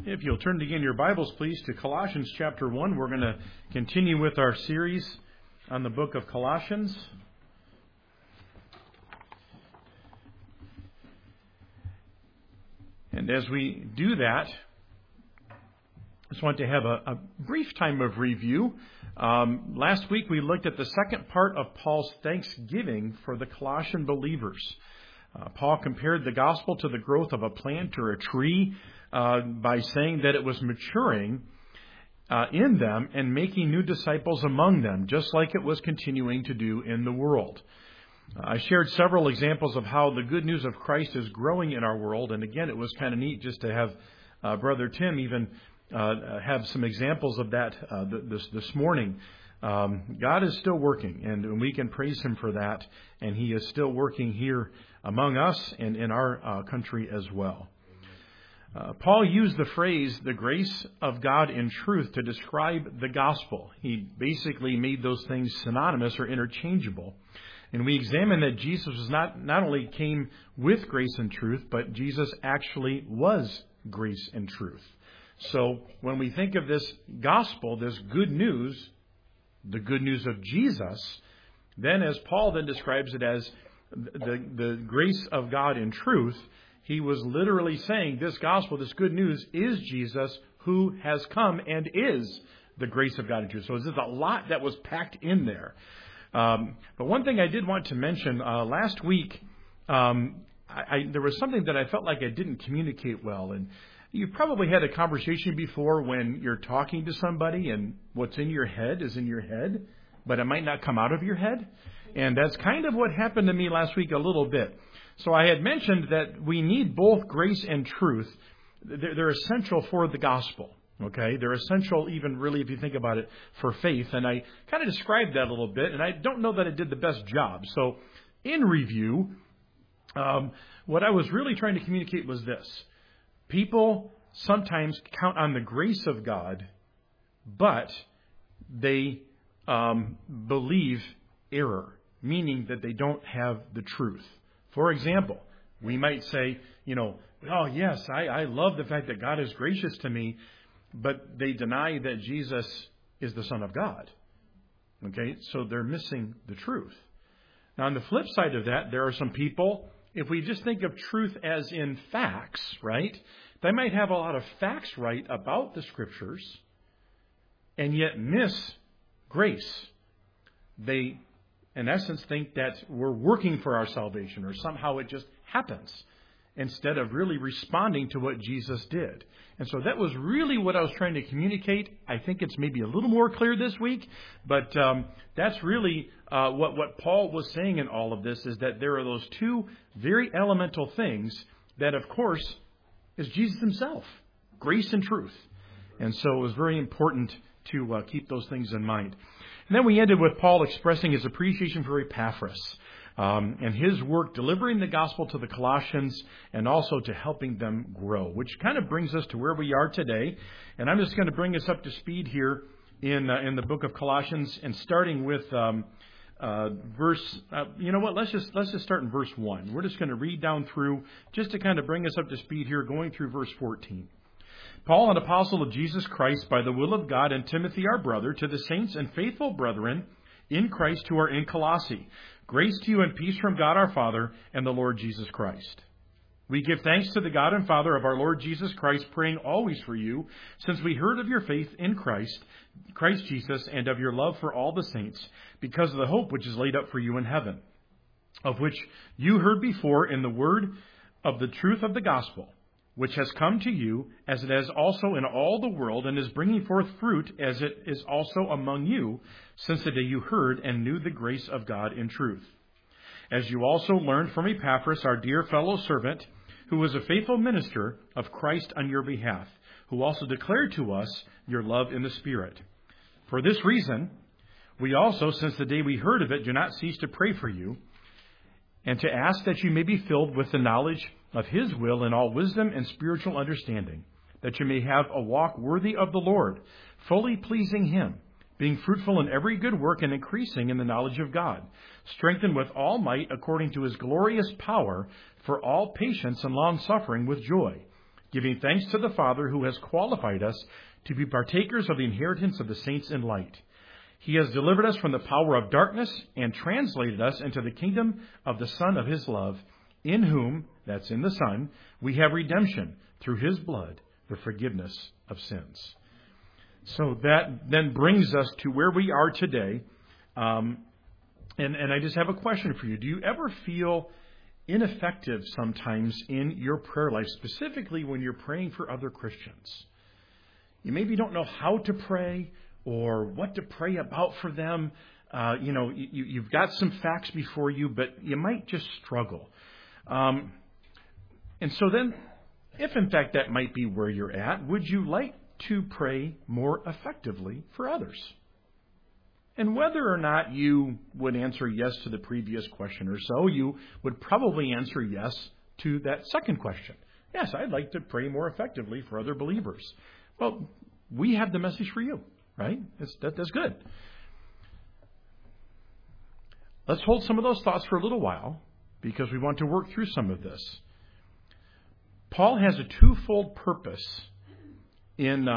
If you'll turn again your Bibles, please, to Colossians chapter 1. We're going to continue with our series on the book of Colossians. And as we do that, I just want to have a brief time of review. Last week we looked at the second part of Paul's thanksgiving for the Colossian believers. Paul compared the gospel to the growth of a plant or a tree by saying that it was maturing in them and making new disciples among them, just like it was continuing to do in the world. I shared several examples of how the good news of Christ is growing in our world. And again, it was kind of neat just to have Brother Tim even have some examples of that this morning. God is still working, and we can praise Him for that. And He is still working here among us and in our country as well. Paul used the phrase, the grace of God in truth, to describe the gospel. He basically made those things synonymous or interchangeable. And we examined that Jesus was not only came with grace and truth, but Jesus actually was grace and truth. So when we think of this gospel, this good news, the good news of Jesus, then as Paul then describes it as the grace of God in truth, he was literally saying this gospel, this good news, is Jesus who has come and is the grace of God in truth. So there's a lot that was packed in there. But one thing I did want to mention, last week, there was something that I felt like I didn't communicate well. And you probably had a conversation before when you're talking to somebody and what's in your head is in your head, but it might not come out of your head. And that's kind of what happened to me last week a little bit. So I had mentioned that we need both grace and truth. They're essential for the gospel. Okay, they're essential even really, if you think about it, for faith. And I kind of described that a little bit, and I don't know that I did the best job. So in review, what I was really trying to communicate was this. People sometimes count on the grace of God, but they believe error, meaning that they don't have the truth. For example, we might say, oh, yes, I love the fact that God is gracious to me, but they deny that Jesus is the Son of God. Okay, so they're missing the truth. Now, on the flip side of that, there are some people, if we just think of truth as in facts, right, they might have a lot of facts right about the Scriptures and yet miss grace. They, in essence, think that we're working for our salvation or somehow it just happens instead of really responding to what Jesus did. And so that was really what I was trying to communicate. I think it's maybe a little more clear this week, but that's really what Paul was saying in all of this, is that there are those two very elemental things that, of course, is Jesus himself, grace and truth. And so it was very important to keep those things in mind. And then we ended with Paul expressing his appreciation for Epaphras and his work delivering the gospel to the Colossians and also to helping them grow, which kind of brings us to where we are today. And I'm just going to bring us up to speed here in the book of Colossians, and starting with verse. Let's just start in verse 1. We're just going to read down through just to kind of bring us up to speed here, going through verse 14. Paul, an apostle of Jesus Christ, by the will of God, and Timothy, our brother, to the saints and faithful brethren in Christ who are in Colossae. Grace to you and peace from God our Father and the Lord Jesus Christ. We give thanks to the God and Father of our Lord Jesus Christ, praying always for you, since we heard of your faith in Christ Jesus, and of your love for all the saints, because of the hope which is laid up for you in heaven, of which you heard before in the word of the truth of the gospel, which has come to you, as it has also in all the world, and is bringing forth fruit, as it is also among you, since the day you heard and knew the grace of God in truth. As you also learned from Epaphras, our dear fellow servant, who was a faithful minister of Christ on your behalf, who also declared to us your love in the Spirit. For this reason, we also, since the day we heard of it, do not cease to pray for you, and to ask that you may be filled with the knowledge of His will in all wisdom and spiritual understanding, that you may have a walk worthy of the Lord, fully pleasing Him, being fruitful in every good work and increasing in the knowledge of God, strengthened with all might according to His glorious power, for all patience and long-suffering with joy, giving thanks to the Father who has qualified us to be partakers of the inheritance of the saints in light. He has delivered us from the power of darkness and translated us into the kingdom of the Son of His love, in whom, that's in the Son, we have redemption through His blood, the forgiveness of sins. So that then brings us to where we are today. And I just have a question for you. Do you ever feel ineffective sometimes in your prayer life, specifically when you're praying for other Christians? You maybe don't know how to pray or what to pray about for them. You've got some facts before you, but you might just struggle. And so then, if in fact that might be where you're at, would you like to pray more effectively for others? And whether or not you would answer yes to the previous question or so, you would probably answer yes to that second question. Yes, I'd like to pray more effectively for other believers. Well, we have the message for you, right? That's good. Let's hold some of those thoughts for a little while because we want to work through some of this. Paul has a twofold purpose in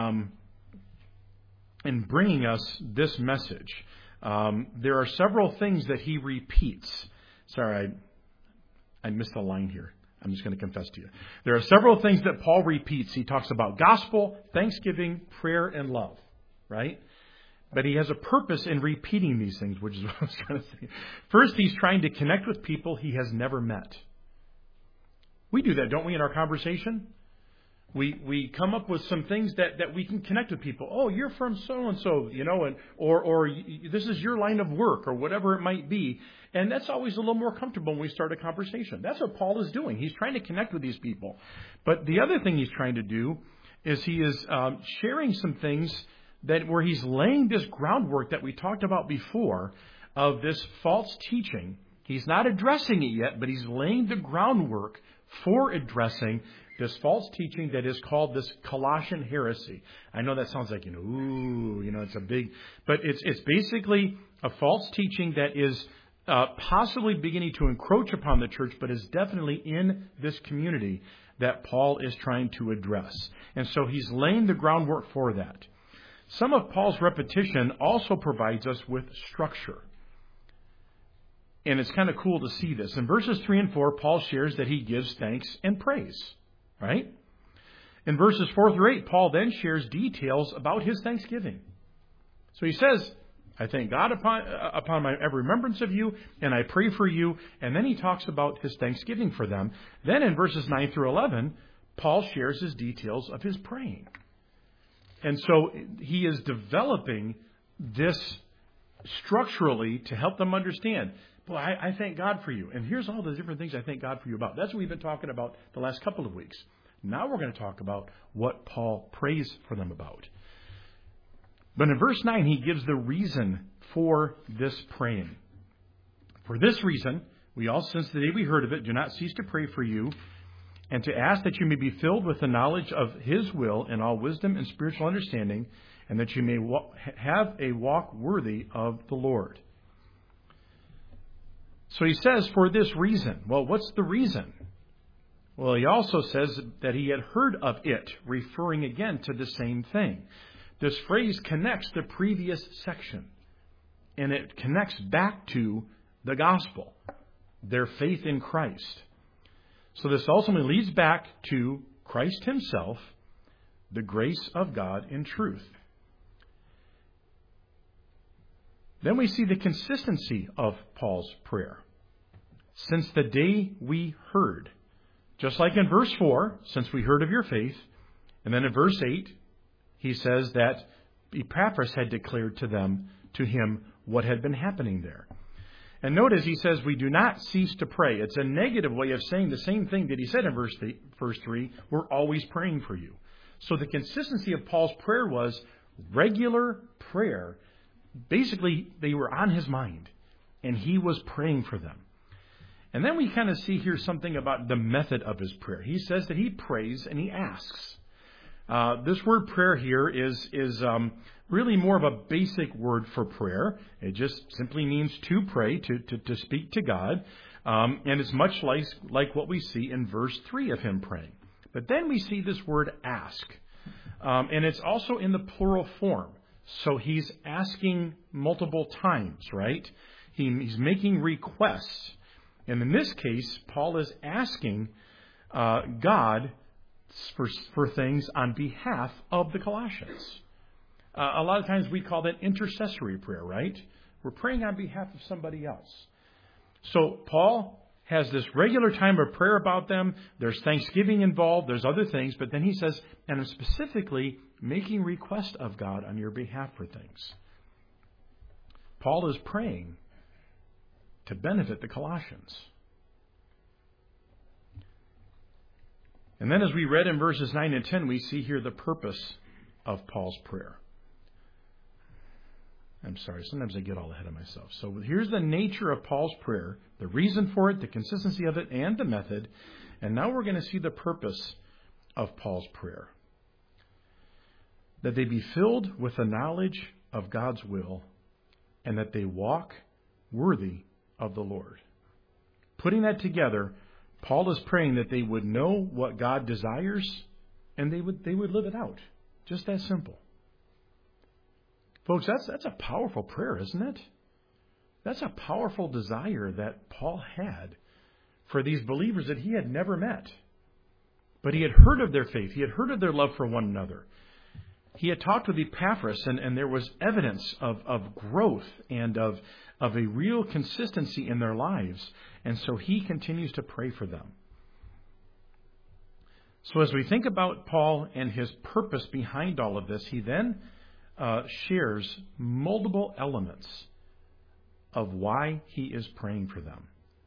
bringing us this message. There are several things that he repeats. Sorry, I missed a line here. I'm just going to confess to you. There are several things that Paul repeats. He talks about gospel, thanksgiving, prayer, and love, right? But he has a purpose in repeating these things, which is what I was trying to say. First, he's trying to connect with people he has never met. We do that, don't we, in our conversation? We come up with some things that we can connect with people. Oh, you're from so-and-so, or this is your line of work, or whatever it might be. And that's always a little more comfortable when we start a conversation. That's what Paul is doing. He's trying to connect with these people. But the other thing he's trying to do is he is sharing some things where he's laying this groundwork that we talked about before of this false teaching. He's not addressing it yet, but he's laying the groundwork for addressing this false teaching that is called this Colossian heresy. I know that sounds like, it's a big, but it's basically a false teaching that is possibly beginning to encroach upon the church, but is definitely in this community that Paul is trying to address. And so he's laying the groundwork for that. Some of Paul's repetition also provides us with structure. And it's kind of cool to see this. In verses 3 and 4, Paul shares that he gives thanks and praise. Right? In verses 4 through 8, Paul then shares details about his thanksgiving. So he says, I thank God upon my every remembrance of you, and I pray for you. And then he talks about his thanksgiving for them. Then in verses 9 through 11, Paul shares his details of his praying. And so he is developing this structurally to help them understand. Well, I thank God for you. And here's all the different things I thank God for you about. That's what we've been talking about the last couple of weeks. Now we're going to talk about what Paul prays for them about. But in verse 9, he gives the reason for this praying. For this reason, we all, since the day we heard of it, do not cease to pray for you and to ask that you may be filled with the knowledge of His will in all wisdom and spiritual understanding, and that you may have a walk worthy of the Lord. So he says, for this reason. Well, what's the reason? Well, he also says that he had heard of it, referring again to the same thing. This phrase connects the previous section, and it connects back to the gospel, their faith in Christ. So this ultimately leads back to Christ himself, the grace of God in truth. Then we see the consistency of Paul's prayer. Since the day we heard. Just like in verse 4, since we heard of your faith. And then in verse 8, he says that Epaphras had declared to him what had been happening there. And notice he says we do not cease to pray. It's a negative way of saying the same thing that he said in verse 3. We're always praying for you. So the consistency of Paul's prayer was regular prayer. Basically, they were on his mind, and he was praying for them. And then we kind of see here something about the method of his prayer. He says that he prays and he asks. This word prayer here is really more of a basic word for prayer. It just simply means to pray, to speak to God. And it's much like what we see in verse 3 of him praying. But then we see this word ask. And it's also in the plural form. So he's asking multiple times, right? He's making requests. And in this case, Paul is asking God for things on behalf of the Colossians. A lot of times we call that intercessory prayer, right? We're praying on behalf of somebody else. So Paul has this regular time of prayer about them. There's thanksgiving involved. There's other things. But then he says, and I'm specifically making request of God on your behalf for things. Paul is praying to benefit the Colossians. And then as we read in verses 9 and 10, we see here the purpose of Paul's prayer. I'm sorry, sometimes I get all ahead of myself. So here's the nature of Paul's prayer, the reason for it, the consistency of it, and the method. And now we're going to see the purpose of Paul's prayer. That they be filled with the knowledge of God's will, and that they walk worthy of the Lord. Putting that together, Paul is praying that they would know what God desires, and they would live it out. Just that simple. Folks, that's a powerful prayer, isn't it? That's a powerful desire that Paul had for these believers that he had never met. But he had heard of their faith. He had heard of their love for one another. He had talked with Epaphras, and there was evidence of growth and of a real consistency in their lives. And so he continues to pray for them. So as we think about Paul and his purpose behind all of this, he then shares multiple elements of why he is praying for them.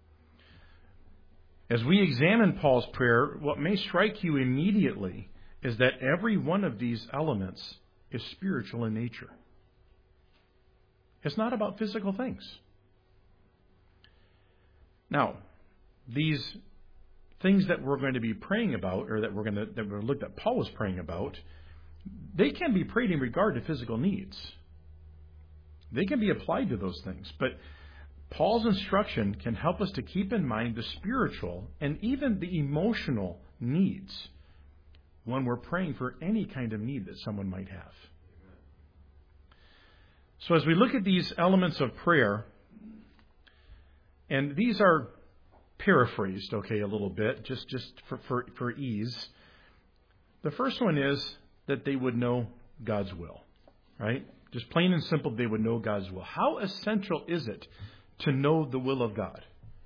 As we examine Paul's prayer, what may strike you immediately is that every one of these elements is spiritual in nature. It's not about physical things. Now, these things that we're going to be praying about, or that we're going to look that Paul was praying about, they can be prayed in regard to physical needs. They can be applied to those things. But Paul's instruction can help us to keep in mind the spiritual and even the emotional needs when we're praying for any kind of need that someone might have. So as we look at these elements of prayer, and these are paraphrased, a little bit, just for ease. The first one is that they would know God's will, right? Just plain and simple, they would know God's will. How essential is it to know the will of God?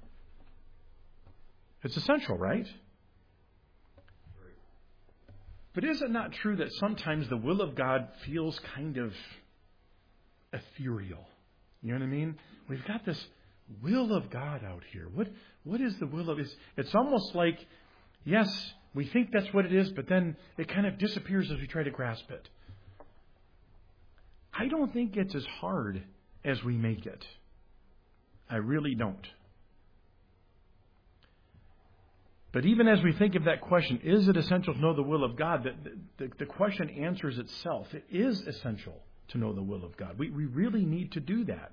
It's essential, right? But is it not true that sometimes the will of God feels kind of ethereal? You know what I mean? We've got this will of God out here. What is the will of it? It's almost like, yes, we think that's what it is, but then it kind of disappears as we try to grasp it. I don't think it's as hard as we make it. I really don't. But even as we think of that question, is it essential to know the will of God? The question answers itself. It is essential to know the will of God. We really need to do that.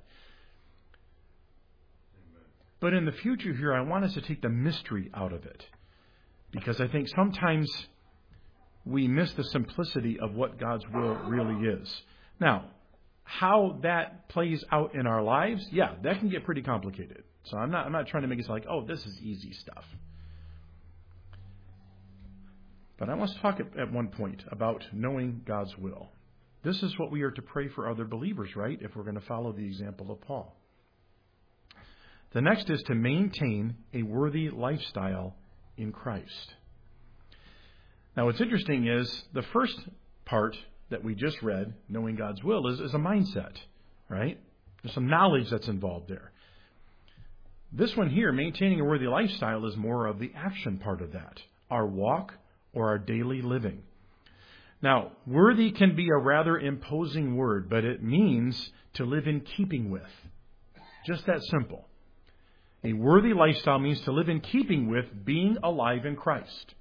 But in the future here, I want us to take the mystery out of it. Because I think sometimes we miss the simplicity of what God's will really is. Now, how that plays out in our lives, that can get pretty complicated. So I'm not trying to make it sound like, this is easy stuff. But I want to talk at one point about knowing God's will. This is what we are to pray for other believers, right? If we're going to follow the example of Paul. The next is to maintain a worthy lifestyle in Christ. Now, what's interesting is the first part that we just read, knowing God's will, is a mindset, right? There's some knowledge that's involved there. This one here, maintaining a worthy lifestyle, is more of the action part of that, our walk or our daily living. Now, worthy can be a rather imposing word, but it means to live in keeping with. Just that simple. A worthy lifestyle means to live in keeping with being alive in Christ.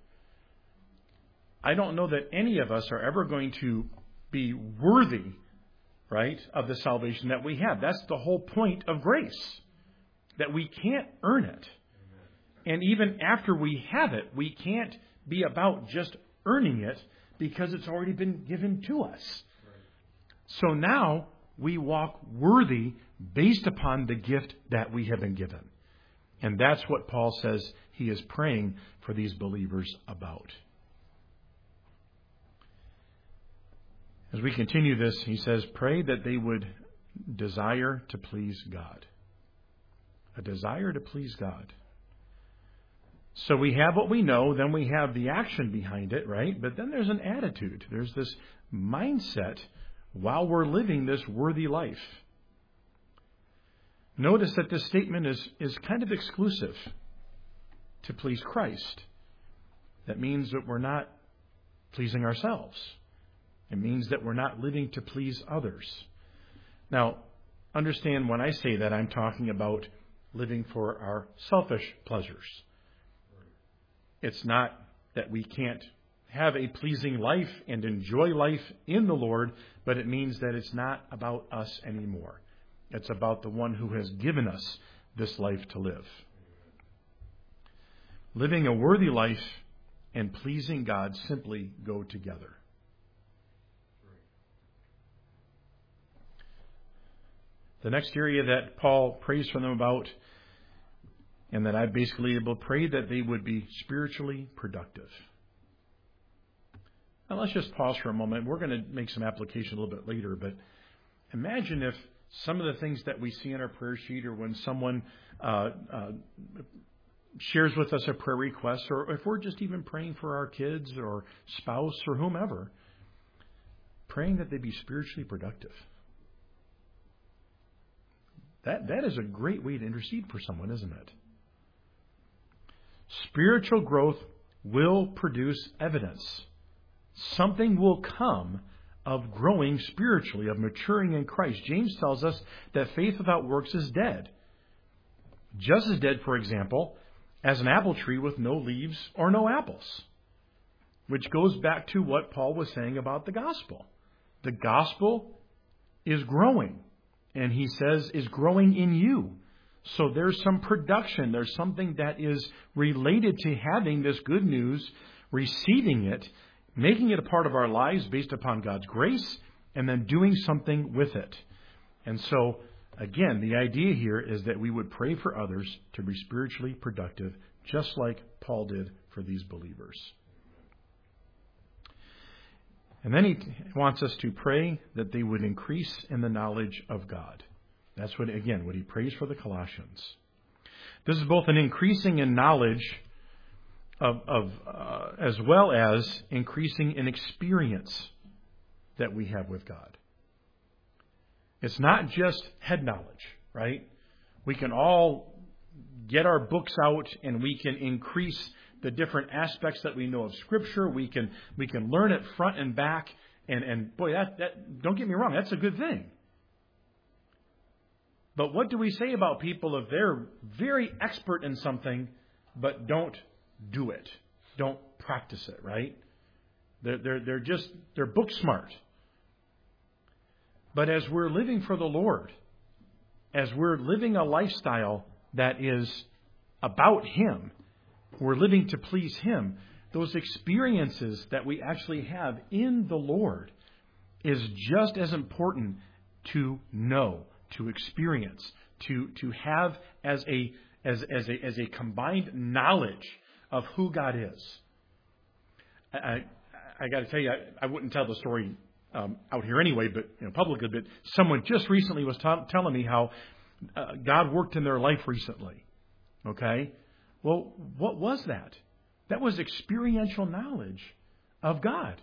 I don't know that any of us are ever going to be worthy, right, of the salvation that we have. That's the whole point of grace, that we can't earn it. And even after we have it, we can't be about just earning it because it's already been given to us. So now we walk worthy based upon the gift that we have been given. And that's what Paul says he is praying for these believers about. As we continue this, he says, pray that they would desire to please God. A desire to please God. So we have what we know, then we have the action behind it, right? But then there's an attitude. There's this mindset while we're living this worthy life. Notice that this statement is kind of exclusive to please Christ. That means that we're not pleasing ourselves. It means that we're not living to please others. Now, understand when I say that, I'm talking about living for our selfish pleasures. It's not that we can't have a pleasing life and enjoy life in the Lord, but it means that it's not about us anymore. It's about the one who has given us this life to live. Living a worthy life and pleasing God simply go together. The next area that Paul prays for them about, and that I basically will pray that they would be spiritually productive. Now let's just pause for a moment. We're going to make some application a little bit later, but imagine if some of the things that we see in our prayer sheet, or when someone shares with us a prayer request, or if we're just even praying for our kids or spouse or whomever, praying that they be spiritually productive. That is a great way to intercede for someone, isn't it? Spiritual growth will produce evidence. Something will come of growing spiritually, of maturing in Christ. James tells us that faith without works is dead. Just as dead, for example, as an apple tree with no leaves or no apples. Which goes back to what Paul was saying about the gospel. The gospel is growing. And he says is growing in you. So there's some production. There's something that is related to having this good news, receiving it, making it a part of our lives based upon God's grace, and then doing something with it. And so, again, the idea here is that we would pray for others to be spiritually productive, just like Paul did for these believers. And then he wants us to pray that they would increase in the knowledge of God. That's what he prays for the Colossians. This is both an increasing in knowledge of as well as increasing in experience that we have with God. It's not just head knowledge, right? We can all get our books out and we can increase the different aspects that we know of Scripture. We can learn it front and back. And boy, that don't get me wrong, that's a good thing. But what do we say about people if they're very expert in something but don't do it, don't practice it, right? They're book smart. But as we're living for the Lord, as we're living a lifestyle that is about Him, we're living to please Him, those experiences that we actually have in the Lord is just as important to know, to experience, to have as a combined knowledge of who God is. I got to tell you, I wouldn't tell the story out here anyway, but publicly. But someone just recently was telling me how God worked in their life recently. Okay, well, what was that? That was experiential knowledge of God.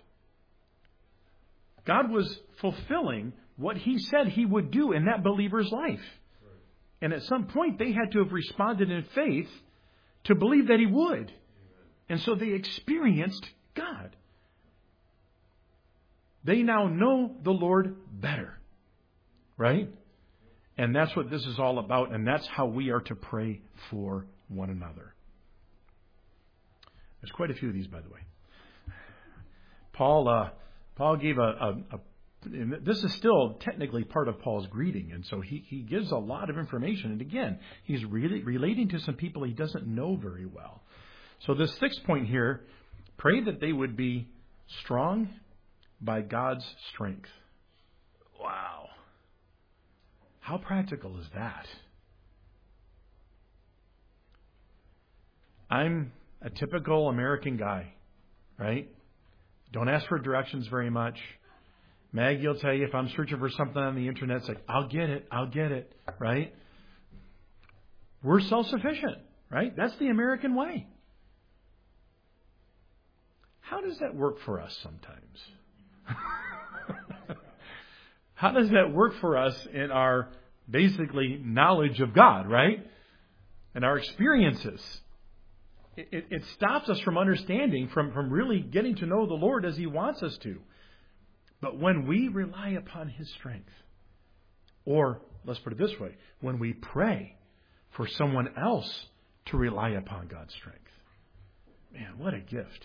God was fulfilling what He said He would do in that believer's life. And at some point, they had to have responded in faith to believe that He would. And so they experienced God. They now know the Lord better. Right? And that's what this is all about. And that's how we are to pray for one another. There's quite a few of these, by the way. Paul gave this is still technically part of Paul's greeting, and so he gives a lot of information. And again, he's really relating to some people he doesn't know very well. So this 6th point here, Pray that they would be strong by God's strength. Wow. How practical is that? I'm a typical American guy, right? Don't ask for directions very much. Maggie will tell you if I'm searching for something on the internet, it's like, I'll get it, right? We're self-sufficient, right? That's the American way. How does that work for us sometimes? How does that work for us in our basically knowledge of God, right? And our experiences. It stops us from understanding, from really getting to know the Lord as He wants us to. But when we rely upon His strength, or let's put it this way, when we pray for someone else to rely upon God's strength, man, what a gift.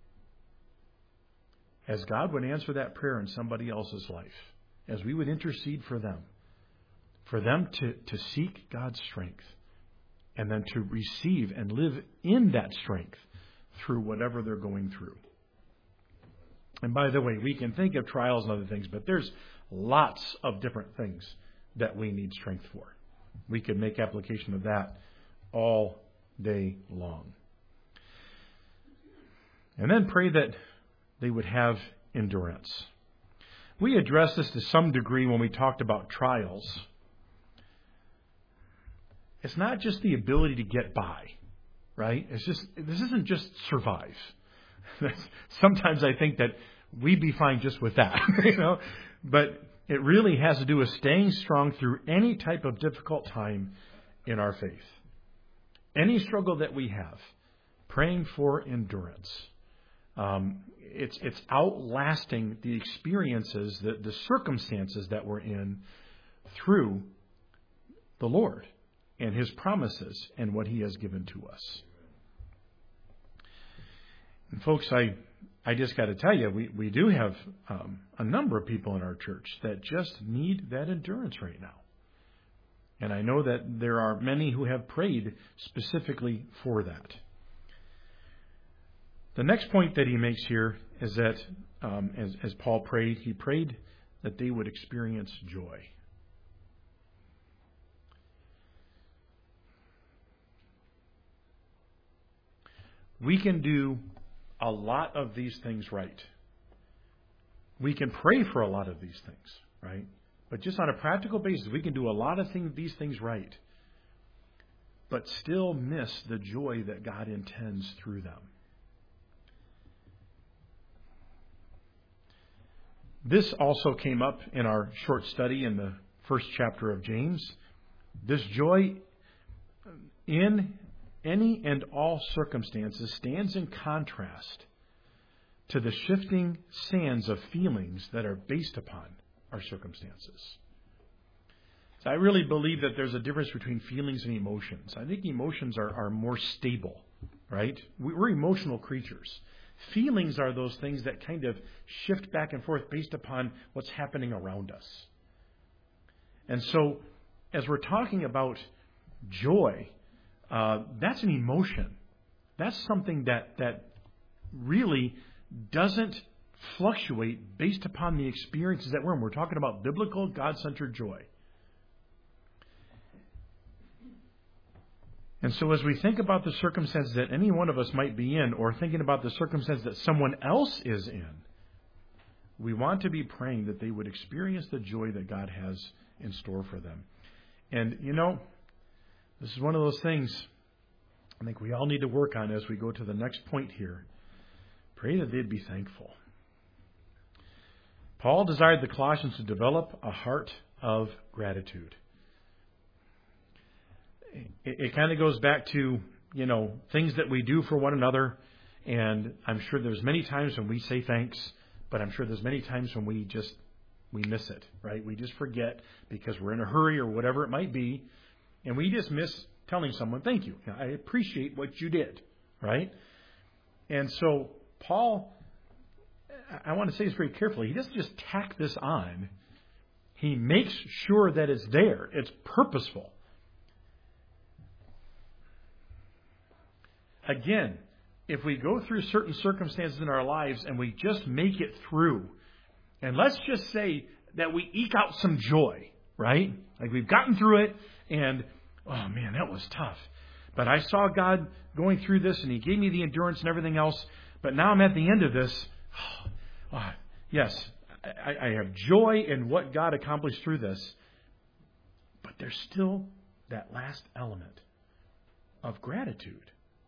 As God would answer that prayer in somebody else's life, as we would intercede for them to seek God's strength, and then to receive and live in that strength through whatever they're going through. And by the way, we can think of trials and other things, but there's lots of different things that we need strength for. We could make application of that all day long. And then pray that they would have endurance. We addressed this to some degree when we talked about trials. It's not just the ability to get by, right? This isn't just survive. Sometimes I think that we'd be fine just with that, But it really has to do with staying strong through any type of difficult time in our faith. Any struggle that we have, praying for endurance. It's outlasting the experiences, the circumstances that we're in through the Lord and His promises and what He has given to us. And folks, I just got to tell you, we do have a number of people in our church that just need that endurance right now. And I know that there are many who have prayed specifically for that. The next point that he makes here is that, as Paul prayed, he prayed that they would experience joy. We can do a lot of these things right. We can pray for a lot of these things, right? But just on a practical basis, we can do a lot of these things right, but still miss the joy that God intends through them. This also came up in our short study in the first chapter of James. This joy in any and all circumstances stands in contrast to the shifting sands of feelings that are based upon our circumstances. So I really believe that there's a difference between feelings and emotions. I think emotions are more stable, right? We're emotional creatures. Feelings are those things that kind of shift back and forth based upon what's happening around us. And so, as we're talking about joy, that's an emotion. That's something that really doesn't fluctuate based upon the experiences that we're in. We're talking about biblical, God-centered joy. And so as we think about the circumstances that any one of us might be in, or thinking about the circumstances that someone else is in, we want to be praying that they would experience the joy that God has in store for them. And, this is one of those things I think we all need to work on as we go to the next point here. Pray that they'd be thankful. Paul desired the Colossians to develop a heart of gratitude. It kind of goes back to, things that we do for one another. And I'm sure there's many times when we say thanks, but I'm sure there's many times when we miss it, right? We just forget because we're in a hurry or whatever it might be. And we just miss telling someone, thank you. I appreciate what you did, right? And so Paul, I want to say this very carefully. He doesn't just tack this on. He makes sure that it's there. It's purposeful. Again, if we go through certain circumstances in our lives and we just make it through, and let's just say that we eke out some joy, right? Like we've gotten through it and, oh man, that was tough. But I saw God going through this and He gave me the endurance and everything else. But now I'm at the end of this. Yes, I have joy in what God accomplished through this. But there's still that last element of gratitude.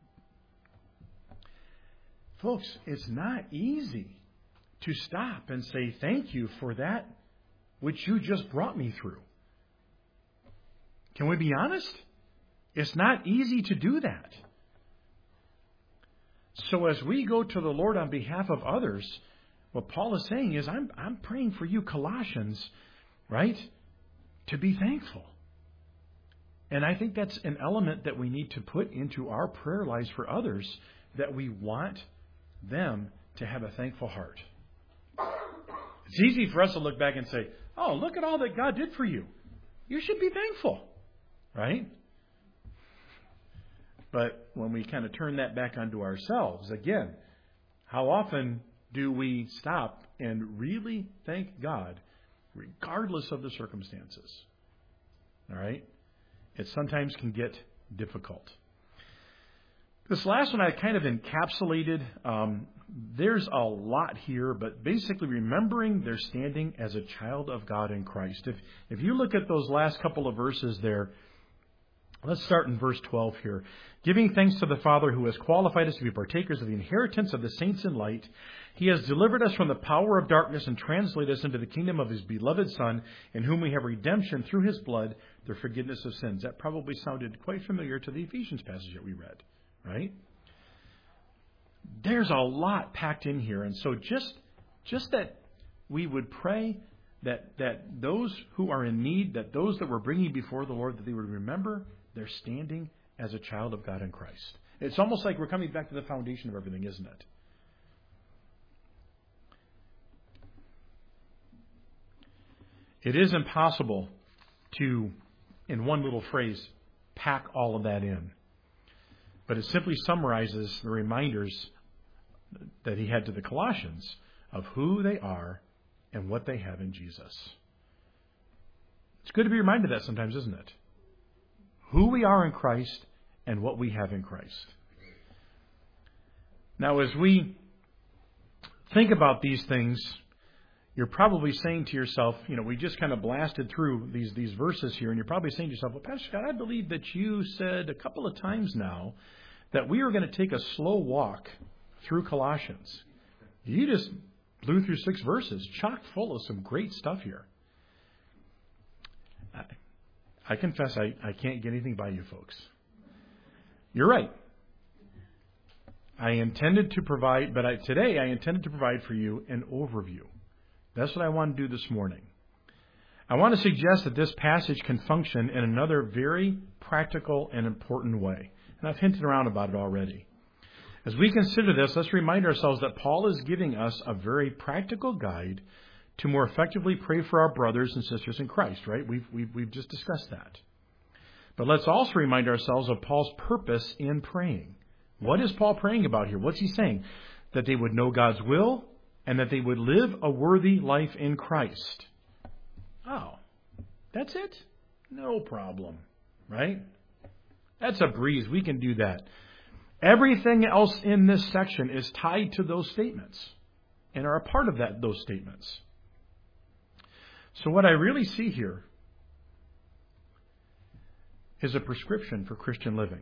Folks, it's not easy to stop and say thank you for that which you just brought me through. Can we be honest? It's not easy to do that. So as we go to the Lord on behalf of others, what Paul is saying is, I'm praying for you, Colossians, right, to be thankful. And I think that's an element that we need to put into our prayer lives for others, that we want them to have a thankful heart. It's easy for us to look back and say, oh, look at all that God did for you. You should be thankful, right? But when we kind of turn that back onto ourselves, again, how often do we stop and really thank God regardless of the circumstances? All right? It sometimes can get difficult. This last one I kind of encapsulated. There's a lot here, but basically remembering their standing as a child of God in Christ. If you look at those last couple of verses there, let's start in verse 12 here. Giving thanks to the Father who has qualified us to be partakers of the inheritance of the saints in light. He has delivered us from the power of darkness and translated us into the kingdom of His beloved Son, in whom we have redemption through His blood, the forgiveness of sins. That probably sounded quite familiar to the Ephesians passage that we read, right? There's a lot packed in here. And so just that we would pray that those who are in need, that those that we're bringing before the Lord, that they would remember they're standing as a child of God in Christ. It's almost like we're coming back to the foundation of everything, isn't it? It is impossible to, in one little phrase, pack all of that in. But it simply summarizes the reminders that he had to the Colossians of who they are and what they have in Jesus. It's good to be reminded of that sometimes, isn't it? Who we are in Christ and what we have in Christ. Now, as we think about these things, you're probably saying to yourself, we just kind of blasted through these verses here, and you're probably saying to yourself, well, Pastor Scott, I believe that you said a couple of times now that we were going to take a slow walk through Colossians. You just blew through 6 verses, chock full of some great stuff here. I confess I can't get anything by you folks. You're right. I intended to provide, but today I intended to provide for you an overview. That's what I want to do this morning. I want to suggest that this passage can function in another very practical and important way. And I've hinted around about it already. As we consider this, let's remind ourselves that Paul is giving us a very practical guide to more effectively pray for our brothers and sisters in Christ, right? We've just discussed that. But let's also remind ourselves of Paul's purpose in praying. What is Paul praying about here? What's he saying? That they would know God's will and that they would live a worthy life in Christ. Oh, that's it? No problem, right? That's a breeze. We can do that. Everything else in this section is tied to those statements and are a part of those statements. So what I really see here is a prescription for Christian living.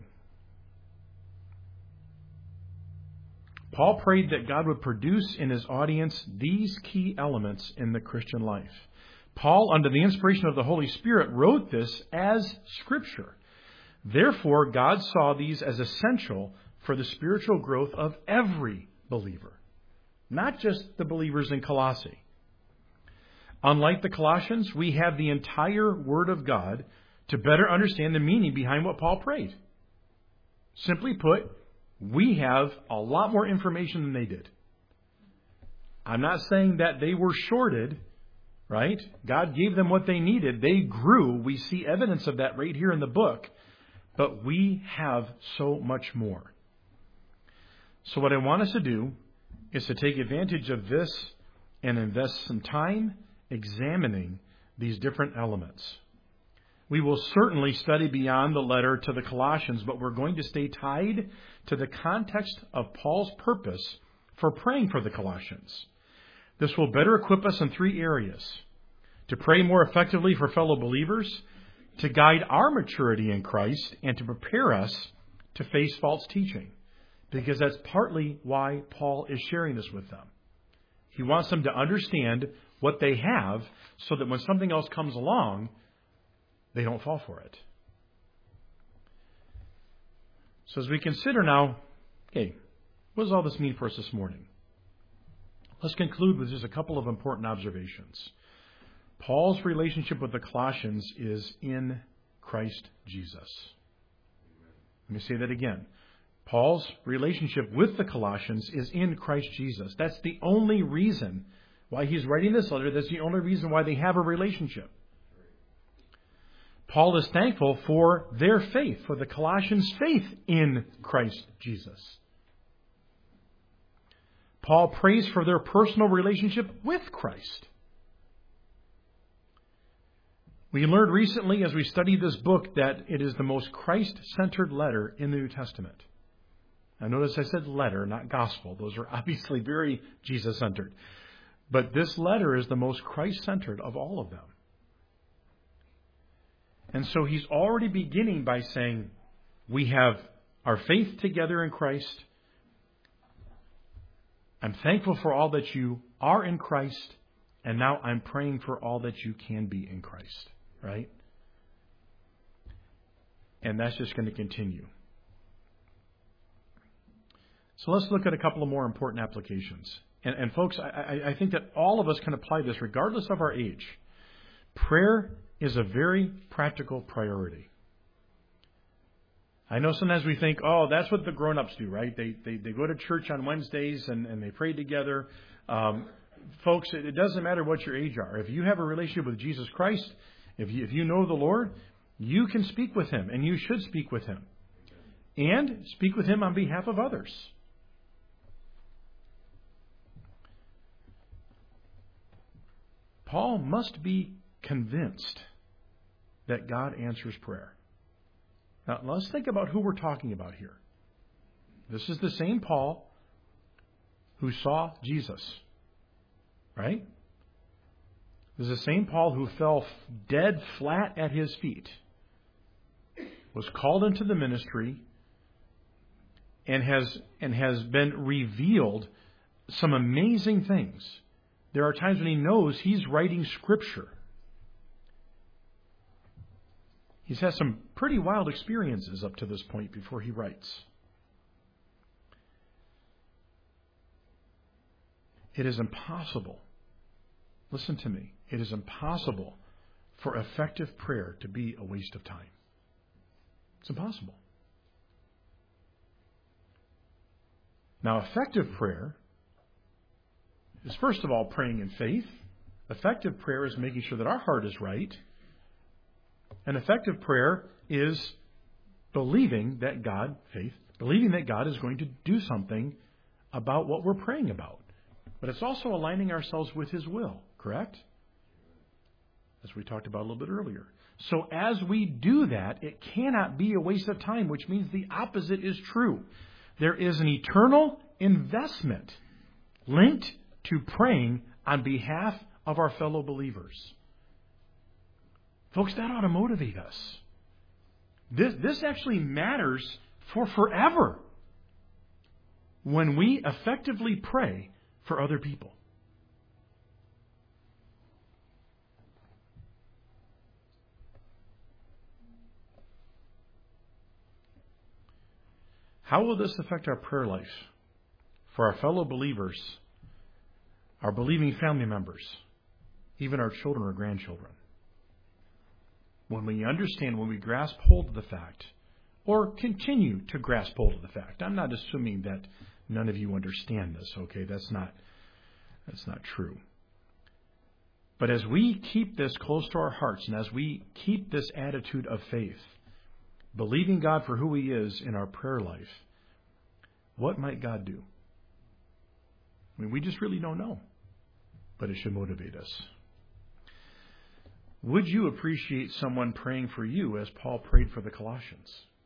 Paul prayed that God would produce in his audience these key elements in the Christian life. Paul, under the inspiration of the Holy Spirit, wrote this as Scripture. Therefore, God saw these as essential for the spiritual growth of every believer, not just the believers in Colossae. Unlike the Colossians, we have the entire Word of God to better understand the meaning behind what Paul prayed. Simply put, we have a lot more information than they did. I'm not saying that they were shorted, right? God gave them what they needed. They grew. We see evidence of that right here in the book. But we have so much more. So what I want us to do is to take advantage of this and invest some time examining these different elements. We will certainly study beyond the letter to the Colossians, but we're going to stay tied to the context of Paul's purpose for praying for the Colossians. This will better equip us in three areas: to pray more effectively for fellow believers, to guide our maturity in Christ, and to prepare us to face false teaching. Because that's partly why Paul is sharing this with them. He wants them to understand what they have so that when something else comes along, they don't fall for it. So as we consider now, okay, what does all this mean for us this morning? Let's conclude with just a couple of important observations. Paul's relationship with the Colossians is in Christ Jesus. Let me say that again. Paul's relationship with the Colossians is in Christ Jesus. That's the only reason why he's writing this letter. That's the only reason why they have a relationship. Paul is thankful for their faith, for the Colossians' faith in Christ Jesus. Paul prays for their personal relationship with Christ. We learned recently as we studied this book that it is the most Christ-centered letter in the New Testament. Now notice I said letter, not gospel. Those are obviously very Jesus-centered. But this letter is the most Christ-centered of all of them. And so he's already beginning by saying, we have our faith together in Christ. I'm thankful for all that you are in Christ. And now I'm praying for all that you can be in Christ. Right? And that's just going to continue. So let's look at a couple of more important applications. And folks, I think that all of us can apply this regardless of our age. Prayer is a very practical priority. I know sometimes we think, oh, that's what the grown-ups do, right? They go to church on Wednesdays and they pray together. Folks, it doesn't matter what your age are. If you have a relationship with Jesus Christ, if you know the Lord, you can speak with Him, and you should speak with Him. And speak with Him on behalf of others. Paul must be convinced that God answers prayer. Now, let's think about who we're talking about here. This is the same Paul who saw Jesus, right? This is the same Paul who fell dead flat at His feet, was called into the ministry, and has been revealed some amazing things. There are times when he knows he's writing Scripture. He's had some pretty wild experiences up to this point before he writes. It is impossible, listen to me, it is impossible for effective prayer to be a waste of time. It's impossible. Now, effective prayer is, first of all, praying in faith. Effective prayer is making sure that our heart is right. And effective prayer is believing that God is going to do something about what we're praying about. But it's also aligning ourselves with His will, correct? As we talked about a little bit earlier. So as we do that, it cannot be a waste of time, which means the opposite is true. There is an eternal investment linked to praying on behalf of our fellow believers. Folks, that ought to motivate us. This actually matters for forever when we effectively pray for other people. How will this affect our prayer life for our fellow believers, our believing family members, even our children or grandchildren? When we understand, when we grasp hold of the fact, or continue to grasp hold of the fact. I'm not assuming that none of you understand this, okay? That's not true. But as we keep this close to our hearts, and as we keep this attitude of faith, believing God for who He is in our prayer life, what might God do? I mean, we just really don't know. But it should motivate us. Would you appreciate someone praying for you as Paul prayed for the Colossians?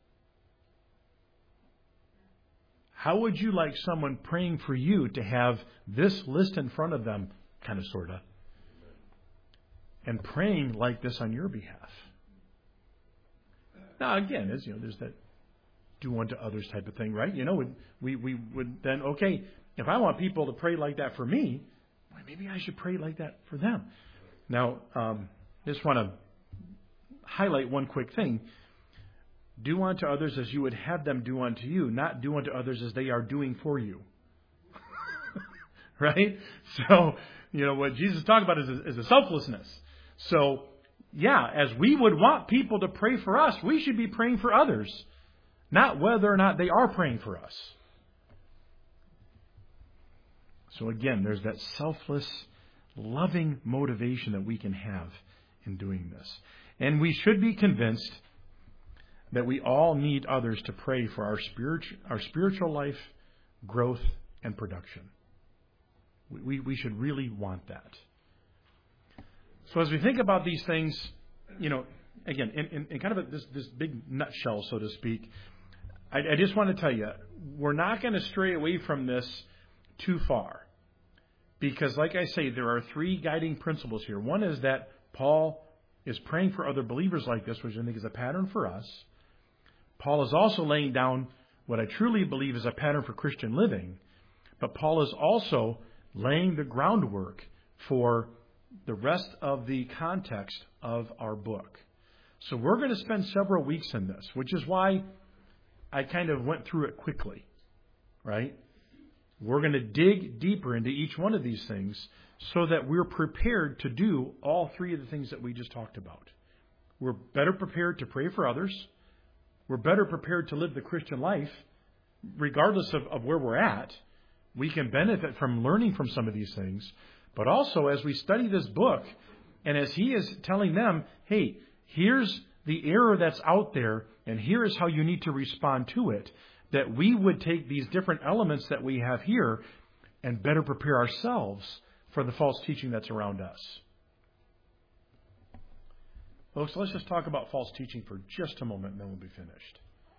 How would you like someone praying for you to have this list in front of them, kind of, sort of, and praying like this on your behalf? Now, again, as there's that do unto others type of thing, right? We would then, okay, if I want people to pray like that for me, well, maybe I should pray like that for them. Now, I just want to highlight one quick thing. Do unto others as you would have them do unto you, not do unto others as they are doing for you. Right? So, what Jesus talked about is a selflessness. So, yeah, as we would want people to pray for us, we should be praying for others, not whether or not they are praying for us. So again, there's that selfless, loving motivation that we can have in doing this. And we should be convinced that we all need others to pray for our spiritual life, growth, and production. We should really want that. So as we think about these things, again, in kind of this big nutshell, so to speak, I just want to tell you, we're not going to stray away from this too far. Because like I say, there are three guiding principles here. One is that Paul is praying for other believers like this, which I think is a pattern for us. Paul is also laying down what I truly believe is a pattern for Christian living. But Paul is also laying the groundwork for the rest of the context of our book. So we're going to spend several weeks in this, which is why I kind of went through it quickly, right? We're going to dig deeper into each one of these things so that we're prepared to do all three of the things that we just talked about. We're better prepared to pray for others. We're better prepared to live the Christian life, regardless of where we're at. We can benefit from learning from some of these things. But also, as we study this book, and as he is telling them, hey, here's the error that's out there, and here is how you need to respond to it, that we would take these different elements that we have here and better prepare ourselves for the false teaching that's around us. Folks, let's just talk about false teaching for just a moment, and then we'll be finished.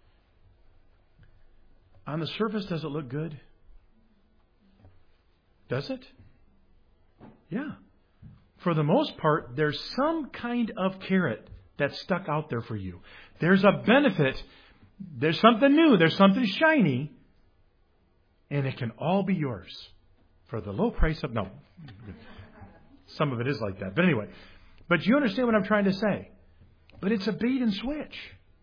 On the surface, does it look good? Does it? Yeah. For the most part, there's some kind of carrot that's stuck out there for you. There's a benefit. There's something new. There's something shiny. And it can all be yours for the low price of... No. Some of it is like that. But anyway. But you understand what I'm trying to say. But it's a bait and switch.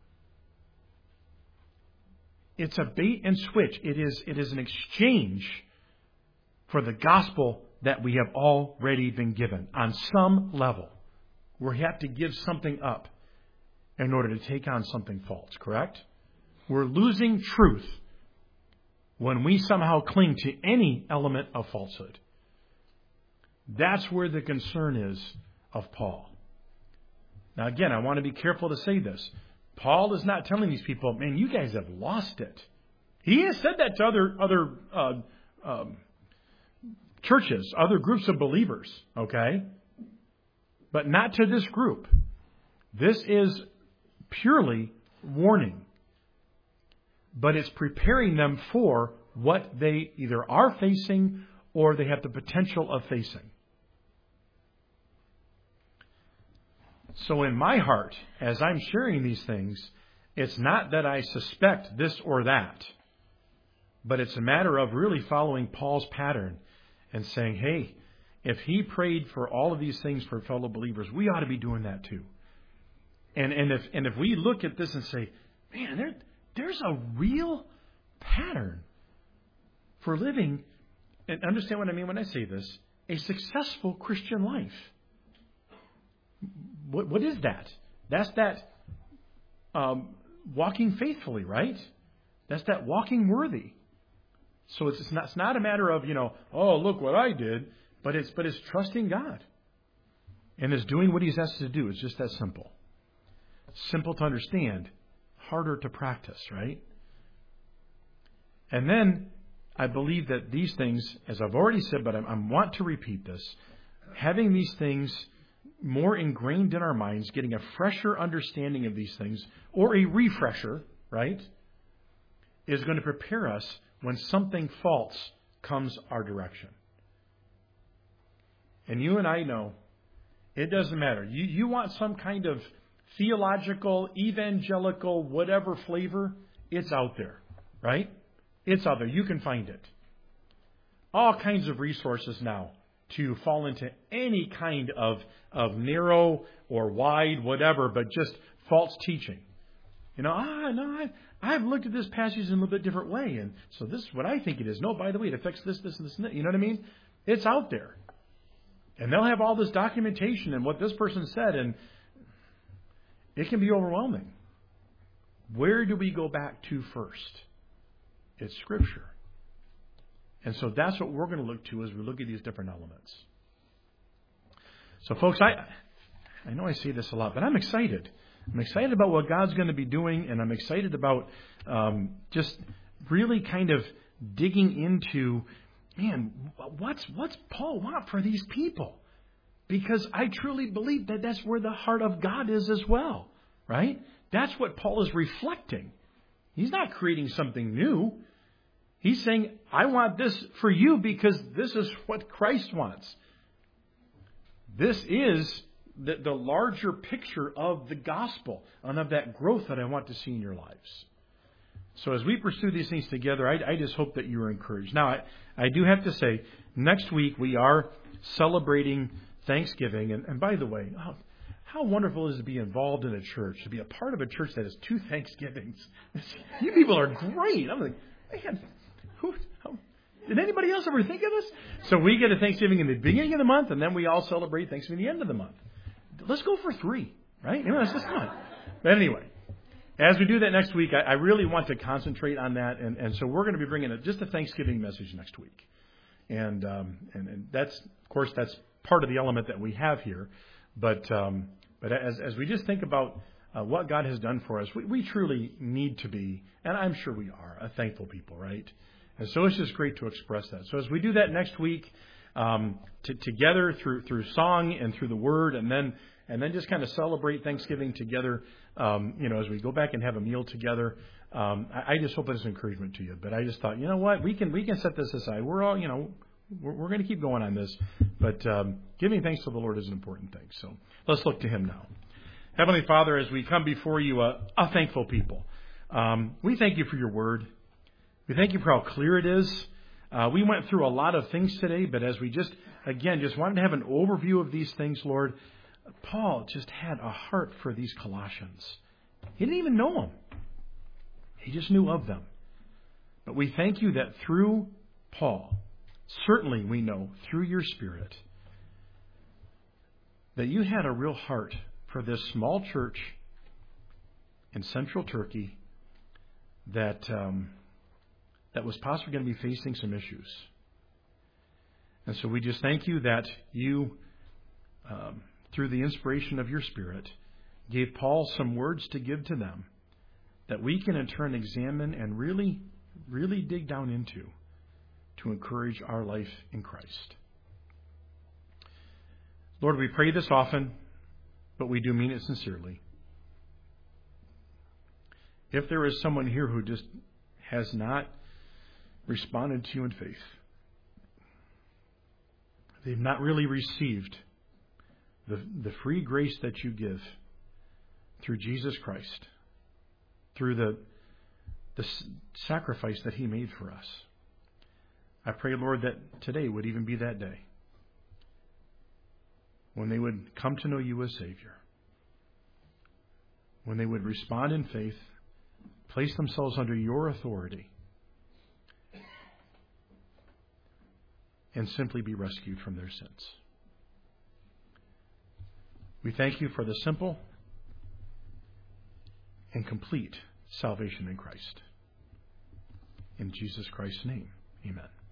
It's a bait and switch. It is an exchange for the gospel that we have already been given on some level. We have to give something up in order to take on something false, correct? We're losing truth when we somehow cling to any element of falsehood. That's where the concern is of Paul. Now again, I want to be careful to say this. Paul is not telling these people, man, you guys have lost it. He has said that to other churches, other groups of believers, okay? But not to this group. This is purely warning. But it's preparing them for what they either are facing or they have the potential of facing. So in my heart, as I'm sharing these things, it's not that I suspect this or that, but it's a matter of really following Paul's pattern and saying, hey, if he prayed for all of these things for fellow believers, we ought to be doing that too. And if we look at this and say, man, there's a real pattern for living, and understand what I mean when I say this, a successful Christian life. What is that? That's that walking faithfully, right? That's that walking worthy. So it's not a matter of, oh, look what I did, but it's trusting God. And it's doing what He's asked us to do. It's just that simple. Simple to understand, harder to practice, right? And then I believe that these things, as I've already said, but I want to repeat this, having these things more ingrained in our minds, getting a fresher understanding of these things, or a refresher, right, is going to prepare us when something false comes our direction. And you and I know it doesn't matter. You want some kind of theological, evangelical, whatever flavor, it's out there, right? It's out there. You can find it. All kinds of resources now to fall into any kind of narrow or wide, whatever, but just false teaching. I've looked at this passage in a little bit different way, and so this is what I think it is. No, by the way, it affects this, and this, and that. You know what I mean? It's out there. And they'll have all this documentation and what this person said, and it can be overwhelming. Where do we go back to first? It's Scripture. And so that's what we're going to look to as we look at these different elements. So folks, I know I say this a lot, but I'm excited. I'm excited about what God's going to be doing, and I'm excited about just really kind of digging into, man, what's Paul want for these people? Because I truly believe that that's where the heart of God is as well, right? That's what Paul is reflecting. He's not creating something new. He's saying, I want this for you because this is what Christ wants. This is the larger picture of the gospel and of that growth that I want to see in your lives. So as we pursue these things together, I just hope that you are encouraged. Now, I do have to say, next week we are celebrating Thanksgiving. And by the way, how wonderful it is to be involved in a church, to be a part of a church that has 2 Thanksgivings. You people are great. I'm like, man, did anybody else ever think of this? So we get a Thanksgiving in the beginning of the month, and then we all celebrate Thanksgiving at the end of the month. Let's go for 3, right? Let's just come on. But anyway, as we do that next week, I really want to concentrate on that, and so we're going to be bringing just a Thanksgiving message next week. And that's, of course, that's part of the element that we have here. But as we just think about what God has done for us, we truly need to be, and I'm sure we are, a thankful people, right? And so it's just great to express that. So as we do that next week, together through song and through the Word, and then just kind of celebrate Thanksgiving together, as we go back and have a meal together. I just hope it's an encouragement to you. But I just thought, you know what, we can set this aside. We're all, we're going to keep going on this. But giving thanks to the Lord is an important thing. So let's look to Him now. Heavenly Father, as we come before you, a thankful people, we thank you for your Word. We thank you for how clear it is. We went through a lot of things today, but as we just wanted to have an overview of these things, Lord, Paul just had a heart for these Colossians. He didn't even know them. He just knew of them. But we thank you that through Paul, certainly we know through your Spirit, that you had a real heart for this small church in central Turkey that was possibly going to be facing some issues. And so we just thank you that you, through the inspiration of your Spirit, gave Paul some words to give to them that we can in turn examine and really, really dig down into to encourage our life in Christ. Lord, we pray this often, but we do mean it sincerely. If there is someone here who just has not responded to you in faith, they've not really received the free grace that you give through Jesus Christ, through the sacrifice that He made for us. I pray, Lord, that today would even be that day when they would come to know you as Savior, when they would respond in faith, place themselves under your authority, and simply be rescued from their sins. We thank you for the simple and complete salvation in Christ. In Jesus Christ's name, amen.